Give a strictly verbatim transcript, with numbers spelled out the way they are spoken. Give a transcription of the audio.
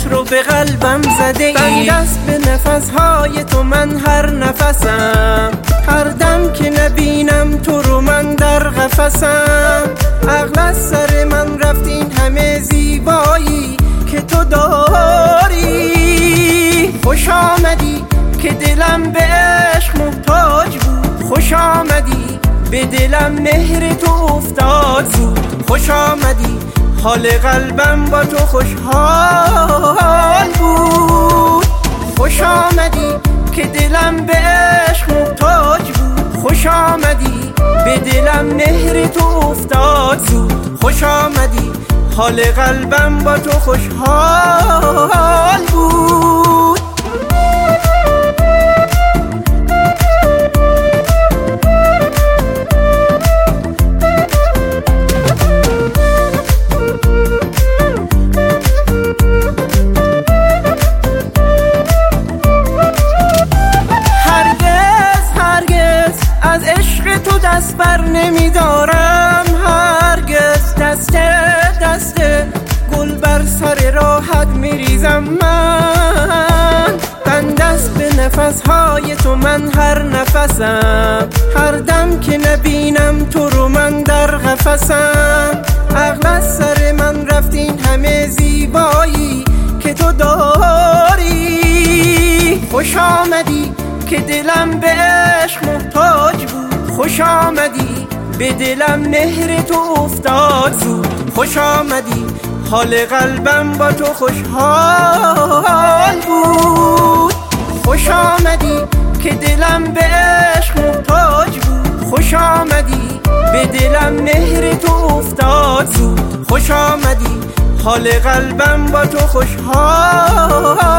مهرت رو به قلبم زده ای. بند است به نفسهای تو من هر نفسم، هر دم که نبینم تو رو من در قفسم. عقل از سر من رفت این همه زیبایی که تو داری. خوش آمدی که دلم به عشق محتاج بود، خوش آمدی به دلم مهر تو افتاد زود. خوش آمدی حال قلبم با تو خوشحال بود. خوش آمدی که دلم به عشق محتاج بود، خوش آمدی به دلم مهر تو افتاد زود. خوش آمدی حال قلبم با تو خوشحال بود. از عشق تو دست بر نمیدارم هرگز. دست دست گل بر سر راحت میریزم من. بند است به نفسهای تو من هر نفسم، هر دم که نبینم تو رو من در قفسم. عقل از سر من رفت این همه زیبایی که تو داری. خوش آمدی که دلم به عشق محتاج بود، خوش آمدی به دلم مهر تو افتاد زود. خوش آمدی حال قلبم با تو خوشحال بود. خوش آمدی که دلم به عشق محتاج بود، خوش آمدی به دلم مهر تو افتاد زود. خوش آمدی حال قلبم با تو خوشحال